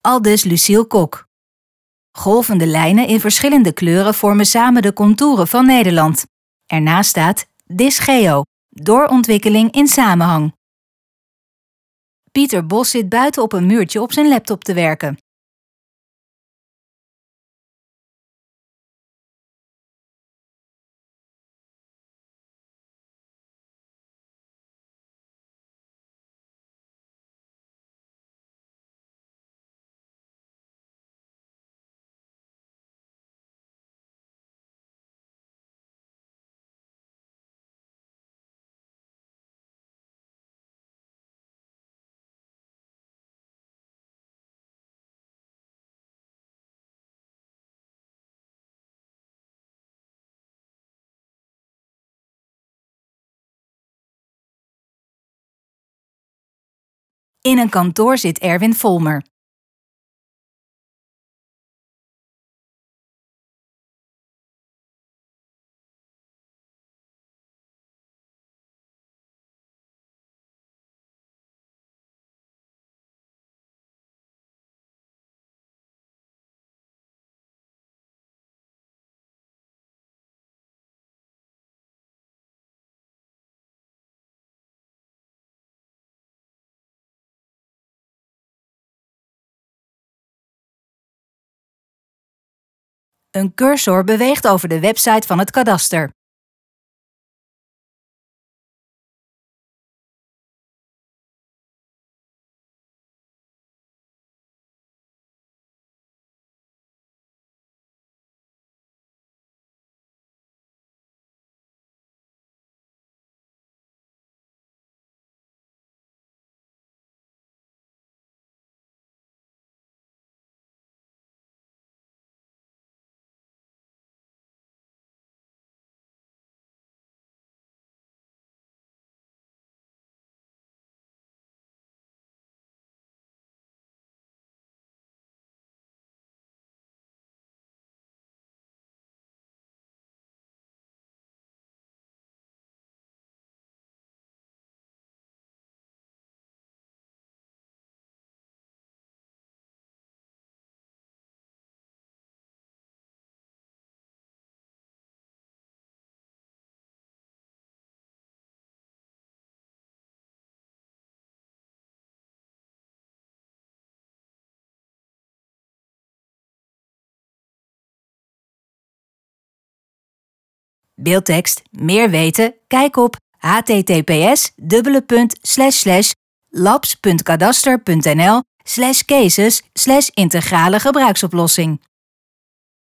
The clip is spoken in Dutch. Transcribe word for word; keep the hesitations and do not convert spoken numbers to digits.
Aldus Luciel Kok. Golvende lijnen in verschillende kleuren vormen samen de contouren van Nederland. Ernaast staat DisGeo, doorontwikkeling in samenhang. Pieter Bos zit buiten op een muurtje op zijn laptop te werken. In een kantoor zit Erwin Volmer. Een cursor beweegt over de website van het kadaster. Beeldtekst, meer weten? Kijk op h t t p s dubbele punt slash slash labs punt kadaster punt n l slash cases slash integrale gebruiksoplossing.